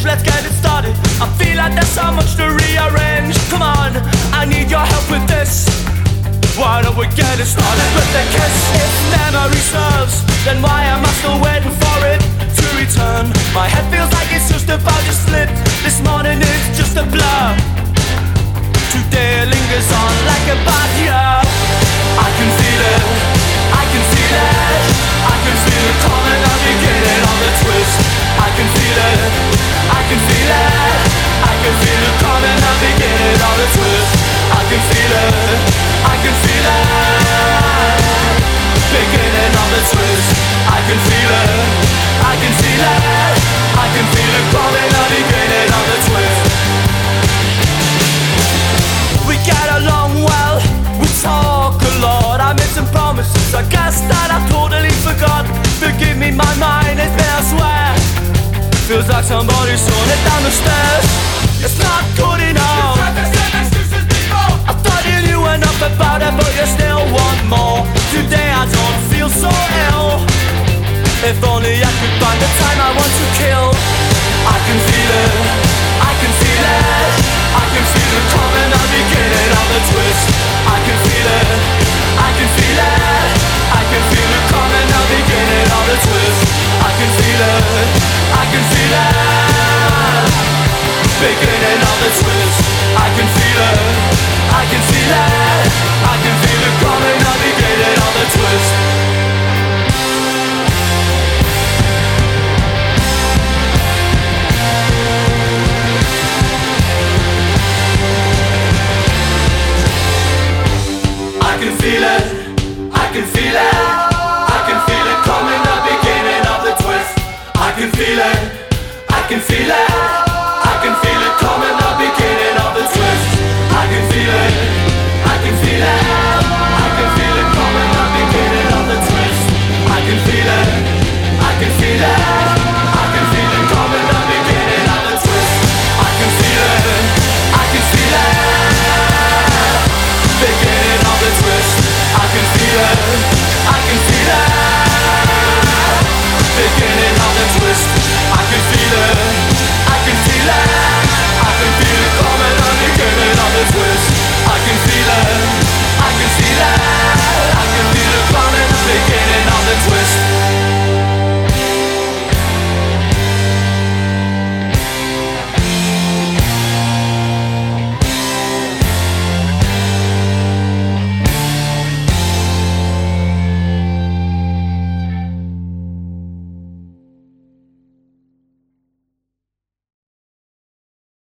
let's get it started. I feel like there's so much to rearrange. Come on, I need your help with this. Why don't we get it started with a kiss? If memory serves, then why am I still waiting for it to return? My head feels like it's just about to slip. This morning is just a blur. Today lingers on like a bad year. I can feel it, I can feel it, I can feel it coming, I'm beginning on the twist. I can feel it, I can feel it, I can feel it coming, I'm beginning on the twist. I can feel it, I can feel it, beginning on the twist. I can feel it, I can feel it, I can feel it coming, I'm beginning on the twist. We get along well, we talk a lot. I made some promises, I guess that I totally forgot. Forgive me, my mind is been elsewhere. Feels like somebody's thrown it down the stairs. It's not good enough. I thought you knew enough about it, but you still want more. Today I don't feel so ill. If only I could find the time I want to kill. I can feel it, I can feel it, I can feel it coming, I'm beginning on the twist. I can feel it, I can feel it, I can feel it coming, I'm beginning on the twist. I can feel it, I can feel it, beginning on the twist. I can feel it, I can feel it, I can feel it coming, I'm beginning on the twist. I can feel it, I can feel it, I can feel it coming, the beginning of the twist. I can feel it, I can feel it,